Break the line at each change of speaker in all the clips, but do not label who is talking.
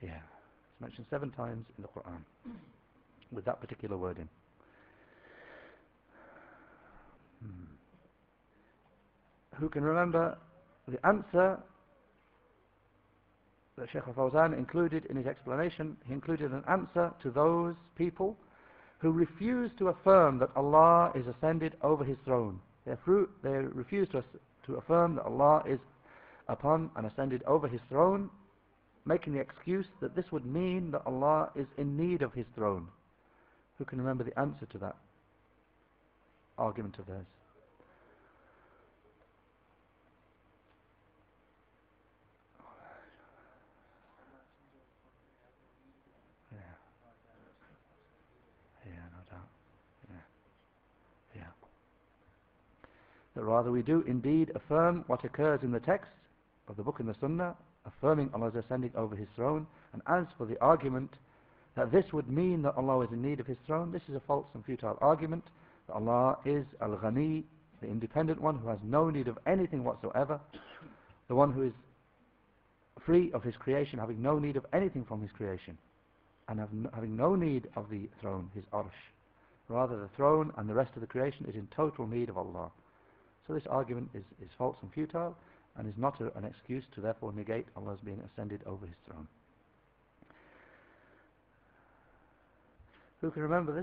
Yeah, it's mentioned 7 times in the Quran with that particular wording. Who can remember the answer that Shaykh al-Fawzan included in his explanation? He included an answer to those people who refuse to affirm that Allah is ascended over his throne. They refuse to affirm that Allah is upon and ascended over his throne, making the excuse that this would mean that Allah is in need of his throne. Who can remember the answer to that argument of theirs? Yeah, yeah, no doubt. Yeah, yeah. That rather we do indeed affirm what occurs in the text of the book and the Sunnah, affirming Allah is ascending over his throne. And as for the argument that this would mean that Allah is in need of his throne, this is a false and futile argument. That Allah is Al-Ghani, the independent one who has no need of anything whatsoever, the one who is free of his creation, having no need of anything from his creation, and having no need of the throne, his arsh. Rather, the throne and the rest of the creation is in total need of Allah. So this argument is false and futile, and is not an excuse to therefore negate Allah's being ascended over his throne. Who can remember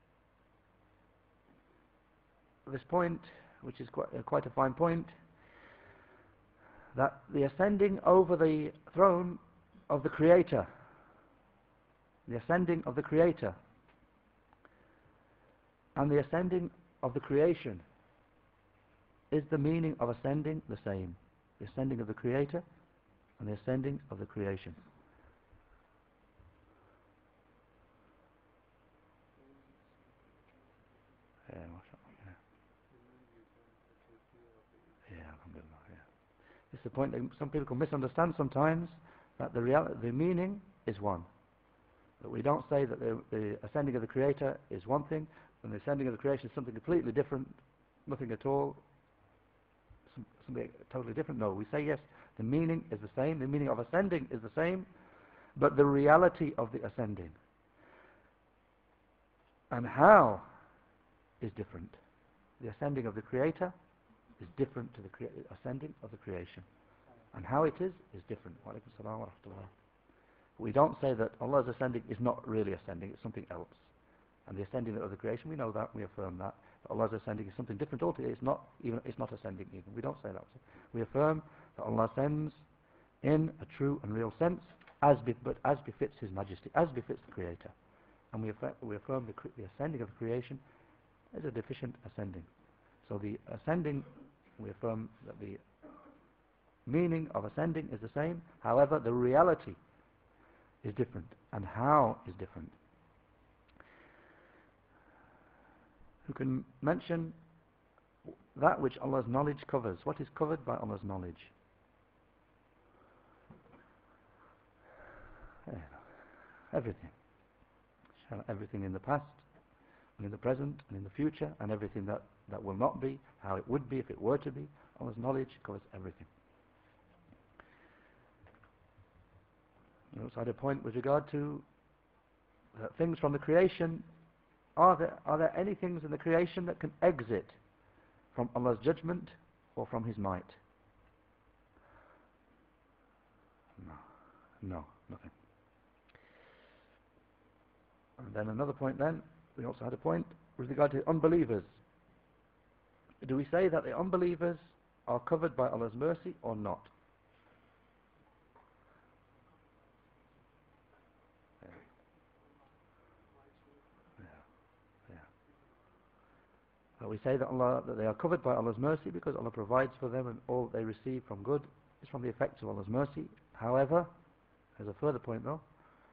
this point, which is quite a fine point, that the ascending over the throne of the Creator, the ascending of the Creator, and the ascending of the creation, is the meaning of ascending the same? The ascending of the Creator and the ascending of the creation. Yeah, alhamdulillah, yeah. This is the point that some people can misunderstand sometimes, that the meaning is one. That we don't say that the ascending of the Creator is one thing, and the ascending of the creation is something completely different, nothing at all, something totally different. No, we say yes, the meaning is the same, the meaning of ascending is the same, but the reality of the ascending and how is different. The ascending of the Creator is different to the ascending of the creation, and how it is different. Wa alaikum salam wa rahmatullah. We don't say that Allah's ascending is not really ascending, it's something else. And the ascending of the creation, we know that, we affirm that. But Allah's ascending is something different altogether. It's not ascending even. We don't say that. We affirm that Allah ascends in a true and real sense, but as befits His Majesty, as befits the Creator. And we affirm the ascending of the creation is a deficient ascending. So the ascending, we affirm that the meaning of ascending is the same. However, the reality is different, and how is different. Who can mention that which Allah's knowledge covers? What is covered by Allah's knowledge? Everything. Everything in the past, and in the present, and in the future, and everything that will not be, how it would be if it were to be. Allah's knowledge covers everything. We also had a point with regard to things from the creation. Are there any things in the creation that can exit from Allah's judgment or from His might? No, nothing. And then another point then, we also had a point with regard to unbelievers. Do we say that the unbelievers are covered by Allah's mercy or not? We say that they are covered by Allah's mercy because Allah provides for them, and all they receive from good is from the effects of Allah's mercy. However, there's a further point though.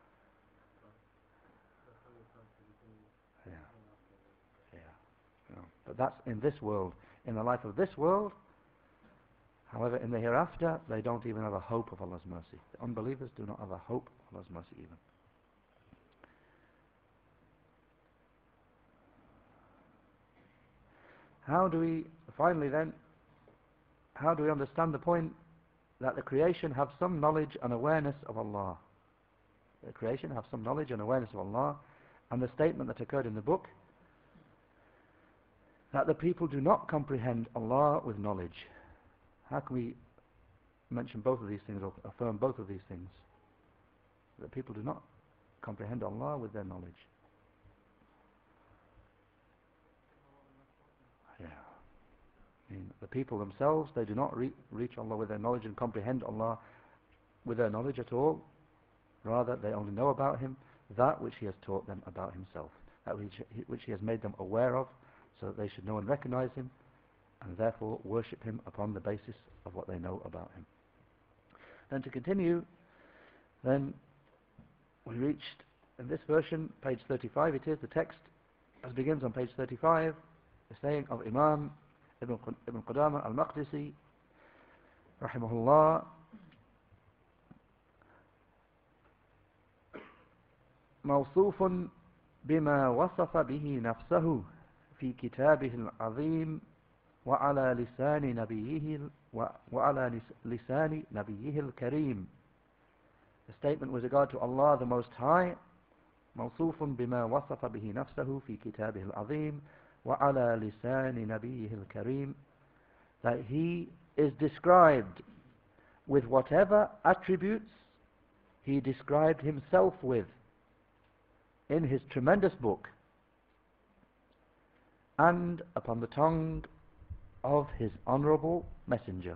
But that's in this world, in the life of this world. However, in the hereafter, they don't even have a hope of Allah's mercy. The unbelievers do not have a hope of Allah's mercy even. Finally then, how do we understand the point that the creation have some knowledge and awareness of Allah? the creation have some knowledge and awareness of Allah, and the statement that occurred in the book that the people do not comprehend Allah with knowledge. How can we mention both of these things or affirm both of these things? That people do not comprehend Allah with their knowledge. Yeah. I mean, the people themselves, they do not reach Allah with their knowledge and comprehend Allah with their knowledge at all. Rather, they only know about Him that which He has taught them about Himself, that which He has made them aware of, so that they should know and recognize Him, and therefore worship Him upon the basis of what they know about Him. Then to continue, then we reached, in this version, page 35 it is, the text as begins on page 35, the saying of Imam Ibn Qudama al-Maqdisi, rahimahullah, موصوف بما وصف به نفسه في كتابه العظيم وعلى لسان نبيه الكريم. The statement with regard to Allah the Most High, موصوف بما وصف به نفسه في كتابه العظيم وعلى لسان نبيه الكريم, that He is described with whatever attributes He described Himself with in His tremendous book and upon the tongue of His honorable messenger.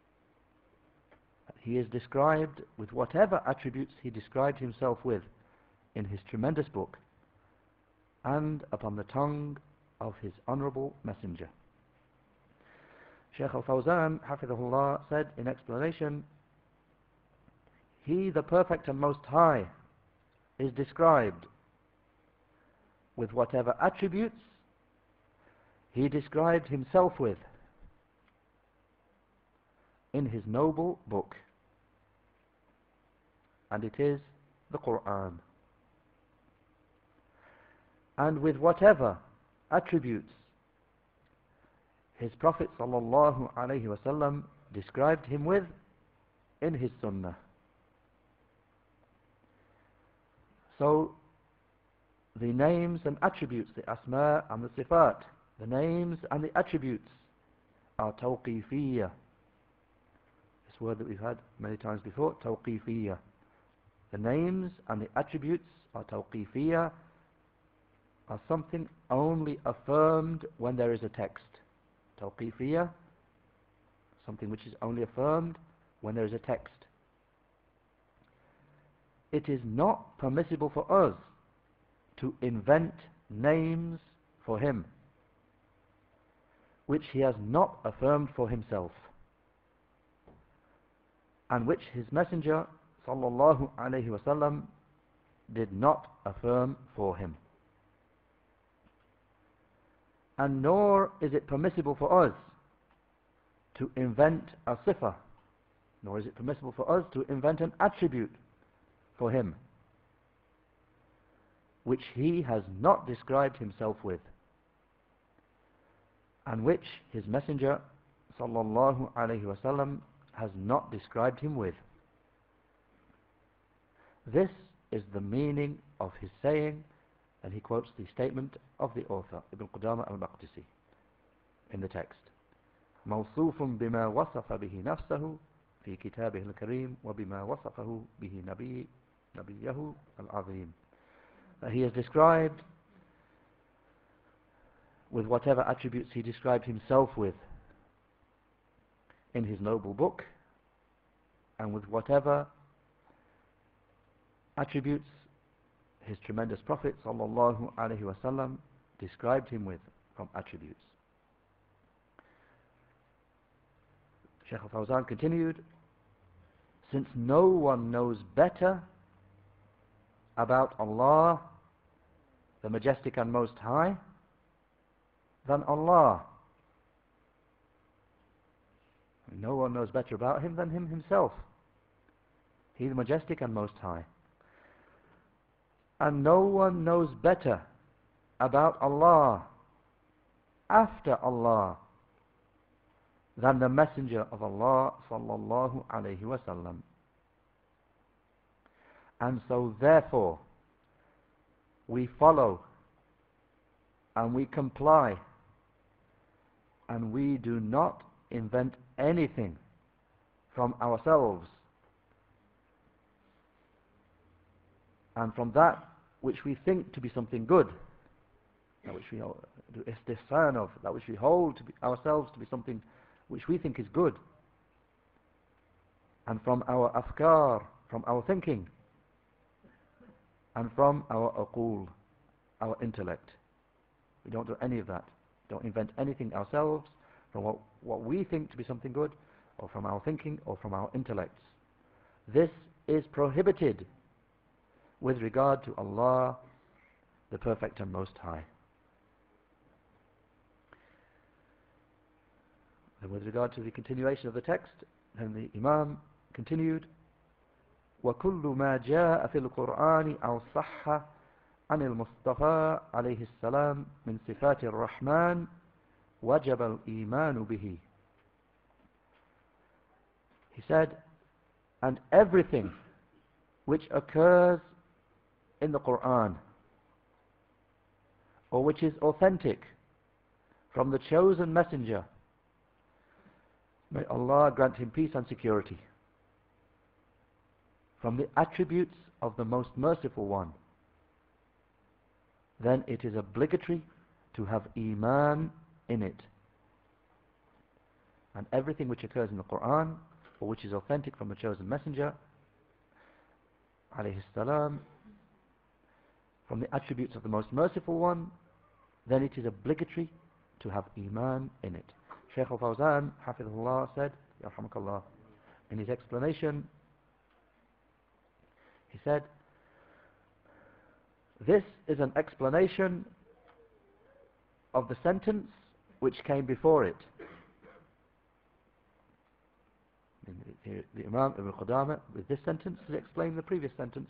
He is described with whatever attributes He described Himself with in His tremendous book and upon the tongue of His honorable messenger. Shaykh al-Fawzan, hafidhahullah, said in explanation, He, the Perfect and Most High, is described with whatever attributes He described Himself with in His noble book, and it is the Quran, and with whatever attributes His Prophet sallallahu alaihi wasallam described Him with in His Sunnah. So the names and attributes, the asma and the sifat, the names and the attributes are tawqifiyya. This word that we've had many times before, tawqifiyya. The names and the attributes are tawqifiyya, are something only affirmed when there is a text. Tawqifiyya, something which is only affirmed when there is a text. It is not permissible for us to invent names for Him which He has not affirmed for Himself, and which His Messenger sallallahu alaihi wasallam did not affirm for Him. And nor is it permissible for us to invent a sifa, nor is it permissible for us to invent an attribute for Him which He has not described Himself with, and which His Messenger sallallahu alaihi wasallam has not described Him with. This is the meaning of his saying, and he quotes the statement of the author Ibn Qudama al-Maqdisi in the text, موصوف بما وصف به نفسه في كتابه الكريم وبما وصفه به نبيه العظيم. He is described with whatever attributes He described Himself with in His noble book, and with whatever attributes His tremendous Prophet sallallahu alaihi wasallam described Him with from attributes. Shaykh al-Fawzan continued, since no one knows better about Allah, the Majestic and Most High, than Allah. No one knows better about Him than Him Himself. He, the Majestic and Most High. And no one knows better about Allah after Allah than the Messenger of Allah sallallahu alaihi wasallam. And so therefore we follow and we comply, and we do not invent anything from ourselves and from that which we think to be something good, that which we do istihsan of, that which we hold to be ourselves to be something which we think is good, and from our afkar, from our thinking, and from our uqul, our intellect. We don't do any of that. Don't invent anything ourselves from what we think to be something good, or from our thinking, or from our intellects. This is prohibited with regard to Allah, the Perfect and Most High. And with regard to the continuation of the text, then the Imam continued, وَكُلُّ مَا جَاءَ فِي الْقُرْآنِ أَوْ صَحَّ عن المصطفى عليه السلام من صفات الرحمن وجب الإيمان به. He said, and everything which occurs in the Quran, or which is authentic from the chosen messenger, may Allah grant him peace and security, from the attributes of the most merciful one, then it is obligatory to have Iman in it. And everything which occurs in the Quran, or which is authentic from the chosen messenger, alayhi salam, from the attributes of the most merciful one, then it is obligatory to have Iman in it. Shaykh al-Fawzan, hafidhullah, said, yarhamakallah, in his explanation, he said, this is an explanation of the sentence which came before it. The Imam Ibn Qudamah, with this sentence, has explained the previous sentence.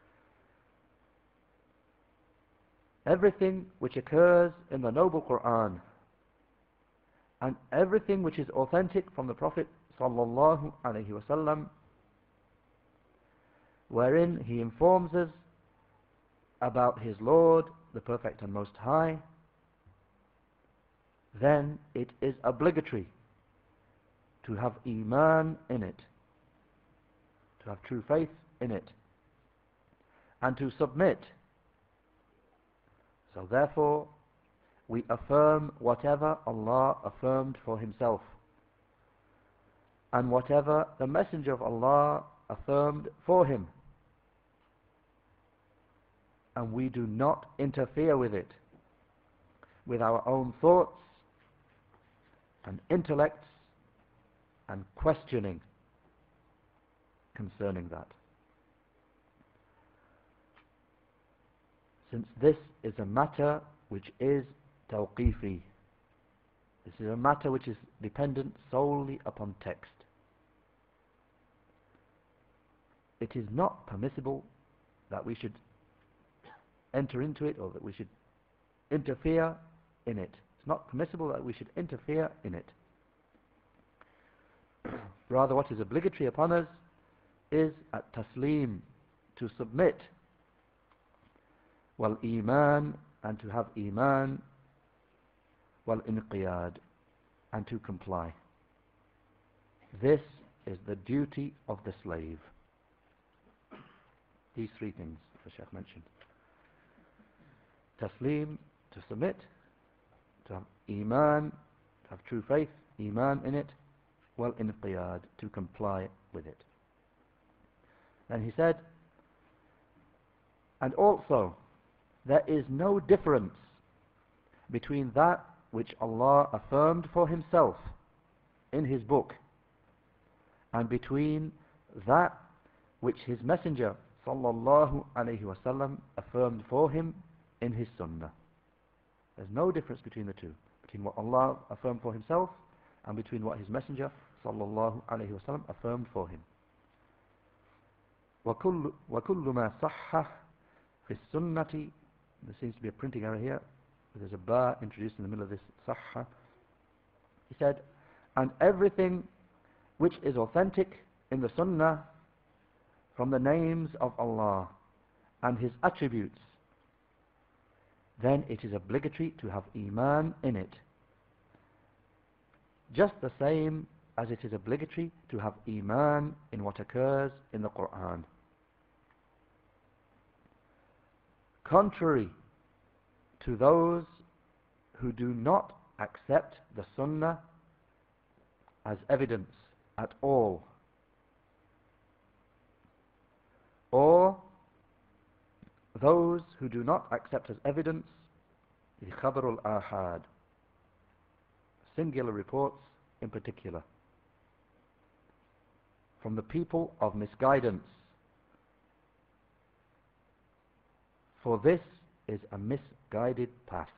Everything which occurs in the Noble Quran, and everything which is authentic from the Prophet sallallahu alaihi wasallam, wherein he informs us about his Lord, the Perfect and Most High, then it is obligatory to have Iman in it, to have true faith in it, and to submit. So therefore, we affirm whatever Allah affirmed for himself, and whatever the Messenger of Allah affirmed for him, and we do not interfere with it, with our own thoughts and intellects and questioning concerning that. Since this is a matter which is tawqifi, this is a matter which is dependent solely upon text, it is not permissible that we should enter into it, or that we should interfere in it. It's not permissible that we should interfere in it. Rather, what is obligatory upon us is at taslim, to submit, wal iman, and to have iman, wal inqiyad, and to comply. This is the duty of the slave. These three things the Shaykh mentioned. Taslim, to submit, to have Iman, to have true faith, Iman in it, wal inqiyad, to comply with it. Then he said, and also there is no difference between that which Allah affirmed for himself in his book, and between that which his messenger sallallahu alaihi wasallam affirmed for him in his sunnah. There's no difference between the two, between what Allah affirmed for himself and between what his messenger sallallahu alaihi wasallam affirmed for him. وَكُلُّ مَا صَحَّ فِي السُّنَّةِ, there seems to be a printing error here, there's a ba introduced in the middle of this sahha. He said, and everything which is authentic in the sunnah from the names of Allah and His attributes, then it is obligatory to have Iman in it. Just the same as it is obligatory to have Iman in what occurs in the Quran. Contrary to those who do not accept the Sunnah as evidence at all, or those who do not accept as evidence the Khabar al-Ahad, singular reports in particular, from the people of misguidance. For this is a misguided path.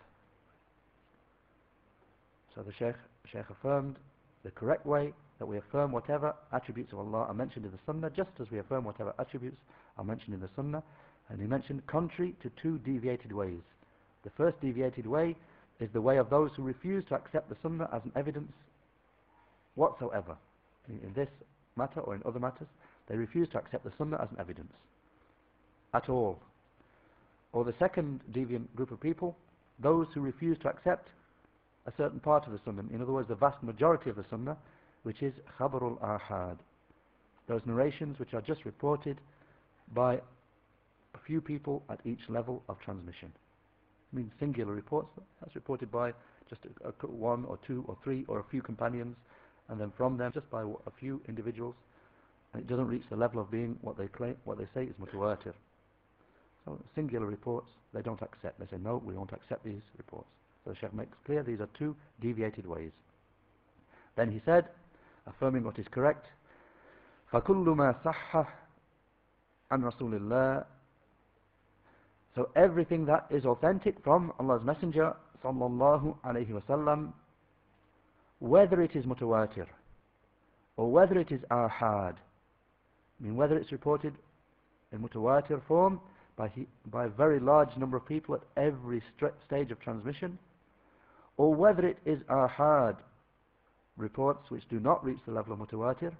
So the Shaykh affirmed the correct way that we affirm whatever attributes of Allah are mentioned in the Sunnah, just as we affirm whatever attributes are mentioned in the Sunnah. And he mentioned contrary to two deviated ways. The first deviated way is the way of those who refuse to accept the Sunnah as an evidence whatsoever. In this matter or in other matters, they refuse to accept the Sunnah as an evidence at all. Or the second deviant group of people, those who refuse to accept a certain part of the Sunnah, in other words the vast majority of the Sunnah, which is Khabarul Ahad, those narrations which are just reported by a few people at each level of transmission. I mean singular reports, that's reported by just one or two or three or a few companions, and then from them just by a few individuals, and it doesn't reach the level of being what they claim, what they say is mutawatir. So singular reports they don't accept. They say no, we won't accept these reports. So the Shaykh makes clear these are two deviated ways. Then he said, affirming what is correct, فَكُلُّ مَا صَحَّ عَنْ رَسُولِ اللَّهِ, so everything that is authentic from Allah's Messenger sallallahu alayhi wasallam, whether it is mutawatir or whether it is ahad, I mean whether it's reported in mutawatir form by a very large number of people at every stage of transmission, or whether it is ahad, reports which do not reach the level of mutawatir,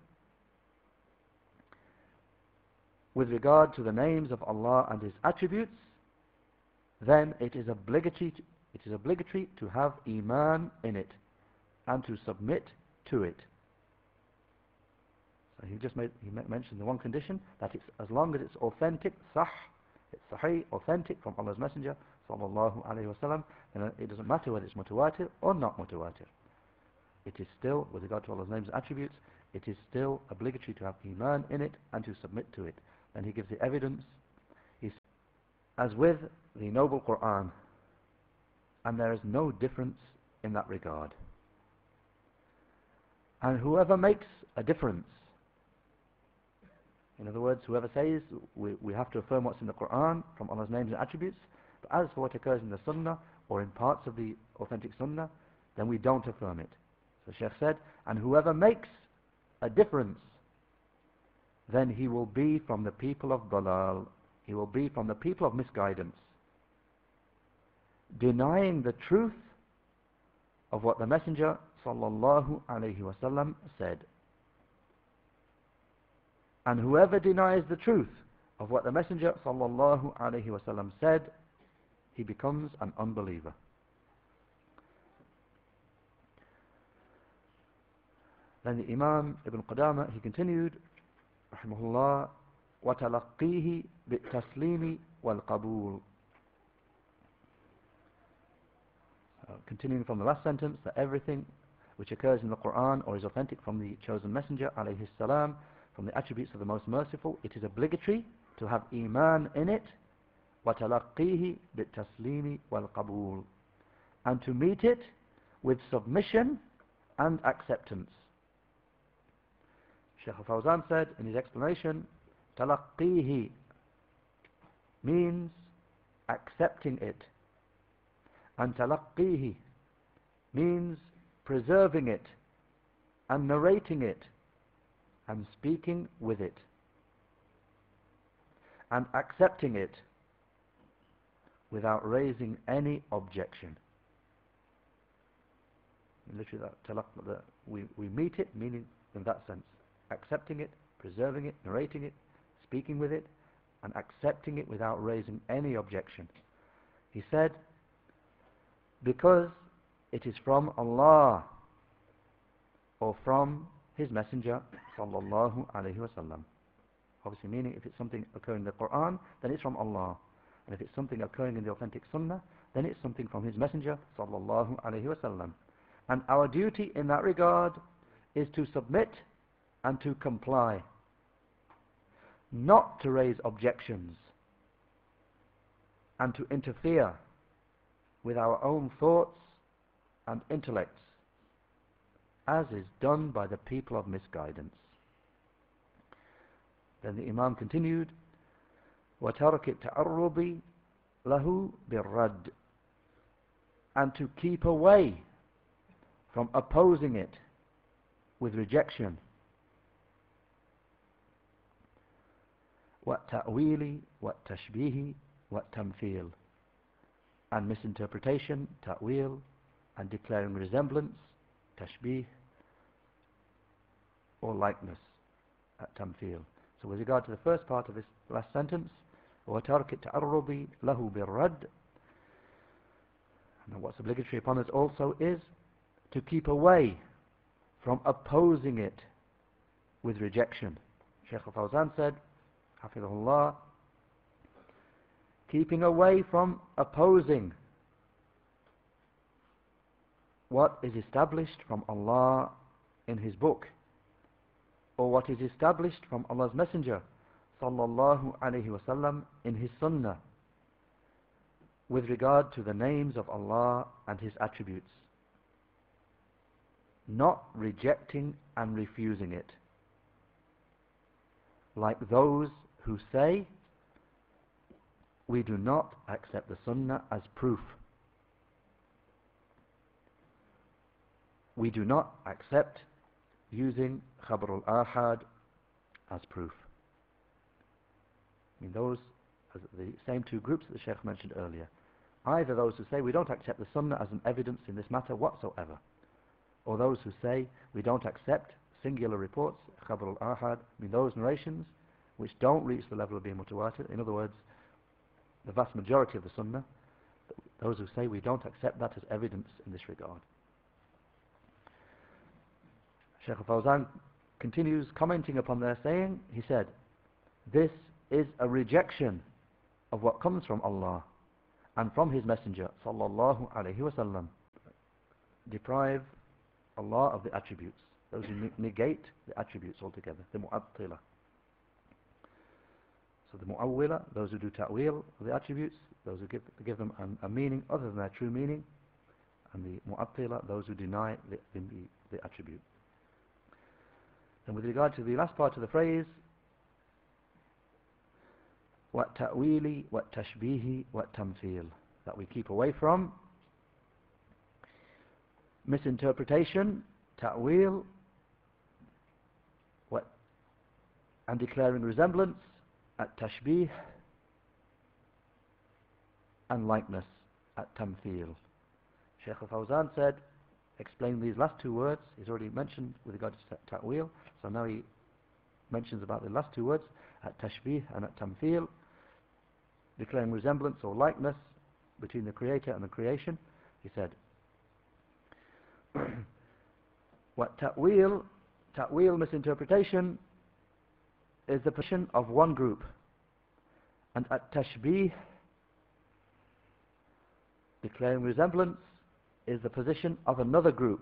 with regard to the names of Allah and His attributes, then it is obligatory to have Iman in it and to submit to it. So he mentioned the one condition, that it's as long as it's authentic, it's sahih, authentic from Allah's Messenger sallallahu alayhi wasallam, and it doesn't matter whether it's mutawatir or not mutawatir. It is still, with regard to Allah's names and attributes, it is still obligatory to have Iman in it and to submit to it. And he gives the evidence, as with the Noble Quran, and there is no difference in that regard. And whoever makes a difference, in other words, whoever says we have to affirm what's in the Quran from Allah's names and attributes, but as for what occurs in the Sunnah or in parts of the authentic Sunnah, then we don't affirm it. So Shaykh said, and whoever makes a difference, then he will be from the people of dalal, he will be from the people of misguidance, denying the truth of what the Messenger sallallahu alayhi wasallam said. And whoever denies the truth of what the Messenger sallallahu alayhi wasallam said, he becomes an unbeliever. Then the Imam Ibn Qudama, he continued, rahimahullah, وَتَلَقِّيهِ بِالتَّسْلِيمِ وَالْقَبُولِ. Continuing from the last sentence, that everything which occurs in the Quran or is authentic from the chosen Messenger alayhi salam, from the attributes of the Most Merciful, it is obligatory to have Iman in it, وَتَلَقِّيهِ بِالتَّسْلِيمِ وَالْقَبُولِ, and to meet it with submission and acceptance. Shaykh al-Fawzan said in his explanation, talaqqihi means accepting it, and talaqqihi means preserving it and narrating it and speaking with it and accepting it without raising any objection. Literally, that we meet it, meaning in that sense, accepting it, preserving it, narrating it, speaking with it and accepting it without raising any objection. He said, because it is from Allah or from His Messenger sallallahu alaihi wasallam. Obviously meaning if it's something occurring in the Quran, then it's from Allah. And if it's something occurring in the authentic Sunnah, then it's something from His Messenger sallallahu alaihi wasallam. And our duty in that regard is to submit and to comply, not to raise objections and to interfere with our own thoughts and intellects, as is done by the people of misguidance. Then the Imam continued, وَتَرْكِ التَّعَرُّضِ لَهُ بِالرَّدِّ, and to keep away from opposing it with rejection. وَالتَّأْوِيلِ وَالتَّشْبِيهِ وَالتَّمْثِيلِ, and misinterpretation, ta'wil, and declaring resemblance, tashbih, or likeness, tamthil. So with regard to the first part of this last sentence, وَتَرْكِ التَّعَرُّضِ لَهُ بِالرَّدِّ, and what's obligatory upon us also is to keep away from opposing it with rejection. Shaykh al-Fawzan said, Hafidhullah, keeping away from opposing what is established from Allah in His book, or what is established from Allah's Messenger sallallahu alaihi wasallam in His Sunnah, with regard to the names of Allah and His attributes, not rejecting and refusing it, like those who say, we do not accept the Sunnah as proof. We do not accept using Khabar al-Ahad as proof. I mean, those are the same two groups that the Shaykh mentioned earlier. Either those who say we don't accept the Sunnah as an evidence in this matter whatsoever, or those who say we don't accept singular reports, Khabar al-Ahad, I mean those narrations which don't reach the level of being mutawatir. In other words, the vast majority of the Sunnah, those who say we don't accept that as evidence in this regard. Shaykh al-Fawzan continues commenting upon their saying. He said, this is a rejection of what comes from Allah and from His Messenger sallallahu alaihi wasallam. Deprive Allah of the attributes, those who negate the attributes altogether, the mu'attila. So the mu'awwila, those who do ta'wil of the attributes, those who give them a meaning other than their true meaning, and the mu'attila, those who deny the attribute. And with regard to the last part of the phrase, what ta'wili, what tashbihi, what tamthil, that we keep away from misinterpretation, ta'wil, and declaring resemblance, at tashbih, and likeness, at tamthil. Shaykh al-Fawzan said, explain these last two words. He's already mentioned with regard to ta'wil, so now he mentions about the last two words, at tashbih and at tamthil, declaring resemblance or likeness between the Creator and the creation. He said, what ta'wil misinterpretation is the position of one group, and at tashbih, declaring resemblance, is the position of another group,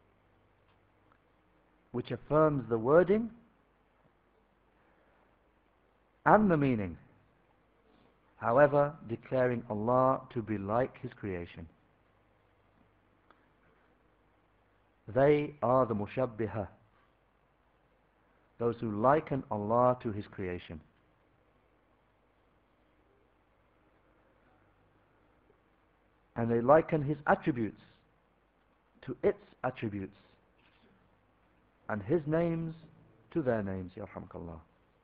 which affirms the wording and the meaning, however declaring Allah to be like His creation. They are the mushabbiha, those who liken Allah to His creation. And they liken His attributes to its attributes, and His names to their names. Yarhamkallah.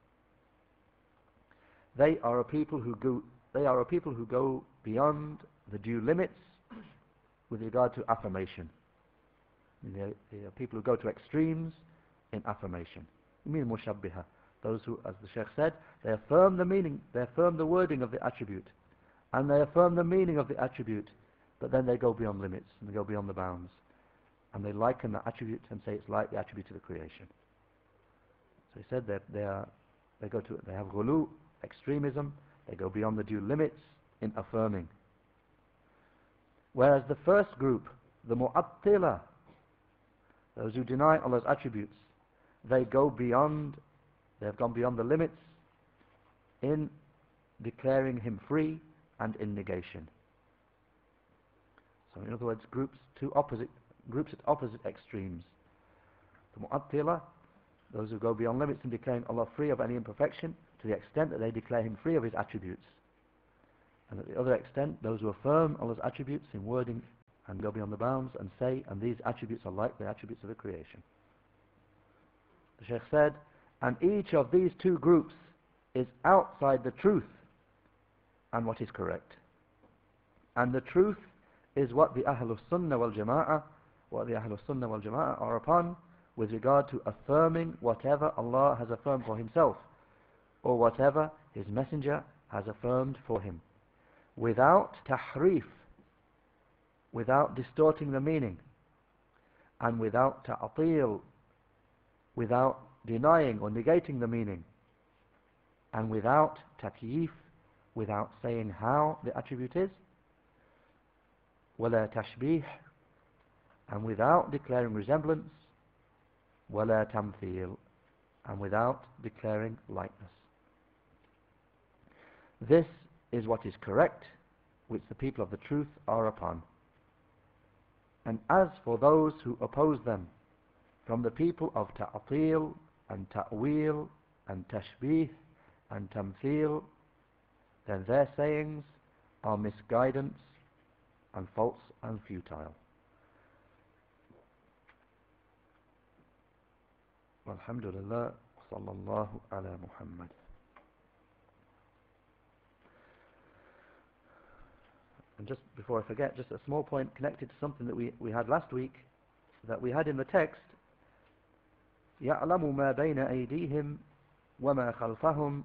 They are a people who go beyond the due limits with regard to affirmation. They are people who go to extremes in affirmation. You mean mushabbiha, Those who, as the Sheikh said, they affirm the meaning, they affirm the wording of the attribute, and they affirm the meaning of the attribute, but then they go beyond limits, and they go beyond the bounds, and they liken the attribute and say it's like the attribute of the creation. So he said that they have ghulu, extremism, they go beyond the due limits in affirming. Whereas the first group, the mu'attila, those who deny Allah's attributes, they have gone beyond the limits in declaring Him free and in negation. So in other words, groups at opposite extremes. The mu'attila, those who go beyond limits in declaring Allah free of any imperfection, to the extent that they declare Him free of His attributes. And at the other extent, those who affirm Allah's attributes in wording and go beyond the bounds and say, and these attributes are like the attributes of the creation. The Shaykh said, and each of these two groups is outside the truth and what is correct. And the truth is what the Ahlul Sunnah wal Jama'ah are upon with regard to affirming whatever Allah has affirmed for Himself, or whatever His Messenger has affirmed for Him, without tahrif, without distorting the meaning, and without ta'atil, without denying or negating the meaning, and without takyif, without saying how the attribute is, wala tashbih, and without declaring resemblance, wala tamthil, and without declaring likeness. This is what is correct, which the people of the truth are upon. And as for those who oppose them from the people of ta'atil and ta'wil and tashbih and tamthil, then their sayings are misguidance and false and futile. Walhamdulillah, sallallahu ala Muhammad. And just before I forget, just a small point connected to something that we had last week, that we had in the text, يَعْلَمُ مَا بَيْنَ أَيْدِيهِمْ وَمَا خَلْفَهُمْ.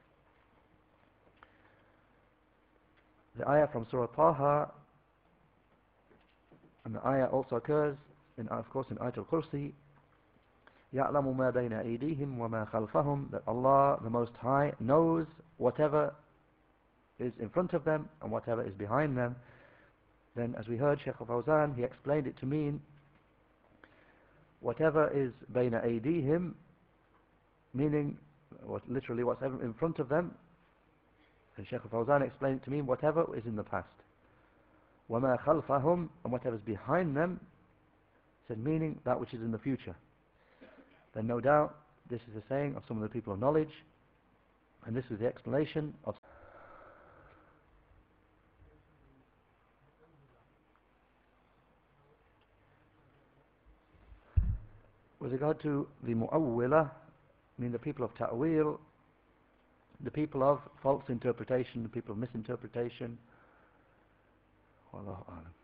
The ayah from Surah Taha, and the ayah also occurs, of course, in Ayatul Kursi, يَعْلَمُ مَا بَيْنَ أَيْدِيهِمْ وَمَا خَلْفَهُمْ, that Allah, the Most High, knows whatever is in front of them and whatever is behind them. Then, as we heard Shaykh Fawzan, he explained it to mean whatever is bayna aydihim, meaning literally whatever in front of them, and Shaykh Fawzan explained it to mean whatever is in the past. وَمَا خَلْفَهُمْ, and whatever is behind them, said meaning that which is in the future. Then no doubt this is a saying of some of the people of knowledge, and this is the explanation of with regard to the mu'awwila, mean the people of ta'wil, the people of false interpretation, the people of misinterpretation, Wallahu a'lam.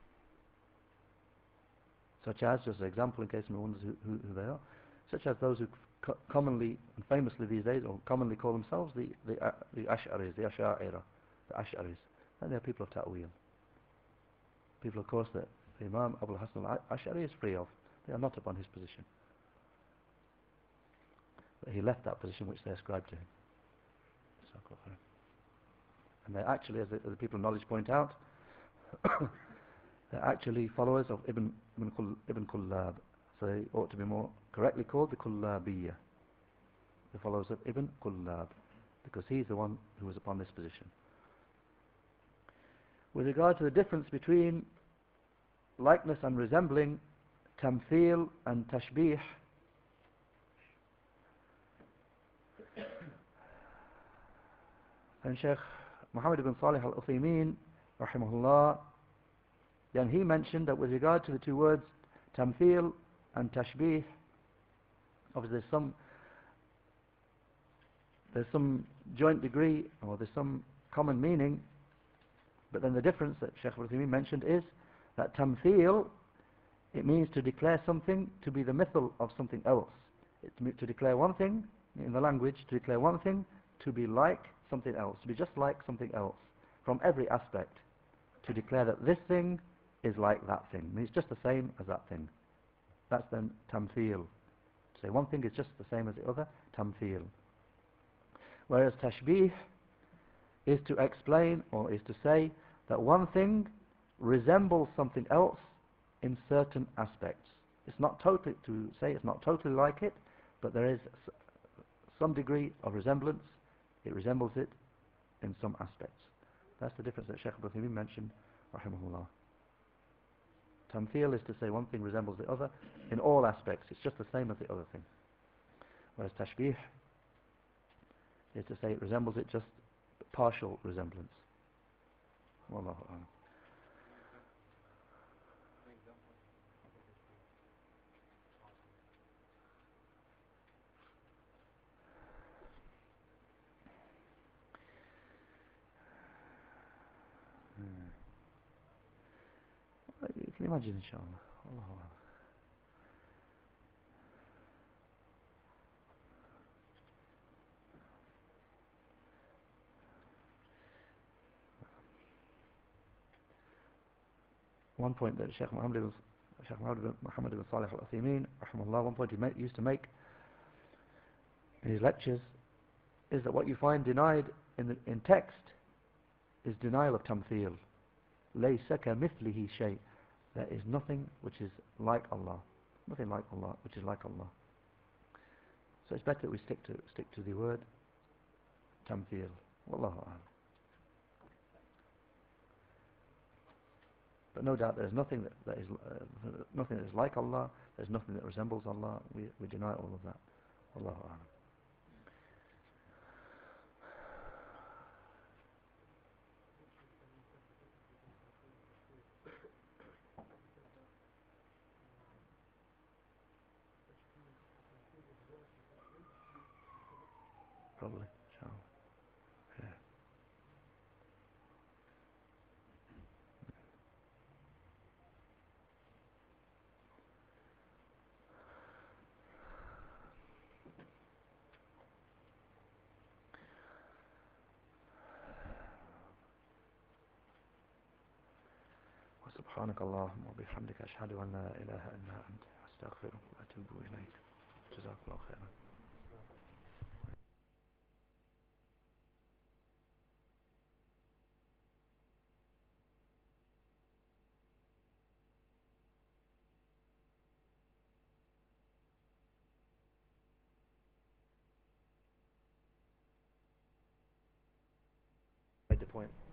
Such as, just an example in case anyone wonders who they are, such as those who commonly and famously these days, or commonly call themselves the Ash'aris, the Ash'a'ira, the Ash'aris, and they are people of ta'wil. People, of course, that the Imam Abu al-Hasan al-Ash'ari is free of. They are not upon his position. But he left that position which they ascribed to him. And they actually, as the people of knowledge point out, they're actually followers of Ibn Kullab. So they ought to be more correctly called the Kullabiyya, the followers of Ibn Kullab, because he's the one who was upon this position. With regard to the difference between likeness and resembling, tamthil and tashbih, and Shaykh Muhammad ibn Salih al-Uthaymeen, rahimahullah, then he mentioned that with regard to the two words tamthil and tashbih, obviously there's some joint degree, or there's some common meaning, but then the difference that Shaykh al-Uthaymeen mentioned is that tamthil, it means to declare something to be the mithal of something else. It's to declare one thing in the language to declare one thing to be like something else, to be just like something else, from every aspect, to declare that this thing is like that thing. I mean, it's just the same as that thing. That's then tamthil. To say one thing is just the same as the other, tamthil. Whereas tashbih is to explain, or is to say that one thing resembles something else in certain aspects. It's not totally, to say it's not totally like it, but there is some degree of resemblance. It resembles it in some aspects. That's the difference that Shaykh Ibn Uthaymeen mentioned, rahimahullah. Tamthil is to say one thing resembles the other in all aspects. It's just the same as the other thing. Whereas tashbih is to say it resembles it, just partial resemblance. Wallahu a'lam. You can imagine, inshallah. Wallahu a'lam. One point that Shaykh Muhammad ibn Salih al-Uthaymeen, rahimahullah, one point he used to make in his lectures is that what you find denied in text is denial of tamthil. لَيْسَ كَمِثْلِهِ شَيْءٍ. There is nothing which is like Allah. Nothing like Allah, which is like Allah. So it's better that we stick to the word tamthil. Wallahu a'lam. But no doubt there's nothing that is nothing that is like Allah. There's nothing that resembles Allah. We deny all of that. Wallahu a'lam. Probably. Inshallah. Yeah. سبحانك اللهم وبحمدك أشهد أن لا إله إلا أنت أستغفرك وأتوب إليك جزاك الله خيرا. Made the point.